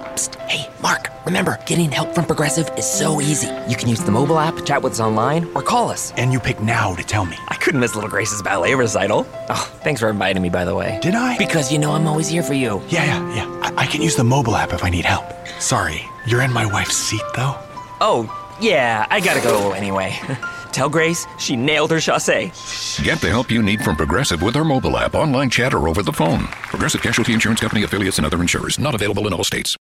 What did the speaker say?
Psst. Hey, Mark, remember, getting help from Progressive is so easy. You can use the mobile app, chat with us online, or call us. And you pick now to tell me. I couldn't miss Little Grace's ballet recital. Oh, thanks for inviting me, by the way. Did I? Because you know I'm always here for you. Yeah. I can use the mobile app if I need help. Sorry, you're in my wife's seat, though? Oh, yeah, I gotta go anyway. Tell Grace she nailed her chassé. Get the help you need from Progressive with our mobile app, online chat, or over the phone. Progressive Casualty Insurance Company, affiliates, and other insurers. Not available in all states.